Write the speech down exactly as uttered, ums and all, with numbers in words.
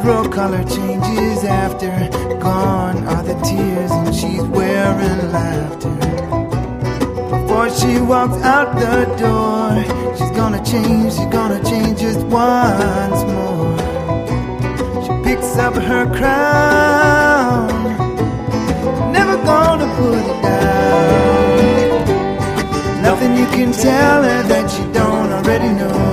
Several color changes after. Gone are the tears and she's wearing laughter. Before she walks out the door, she's gonna change, she's gonna change just once more. She picks up her crown, never gonna put it down. Nothing you can tell her that she don't already know.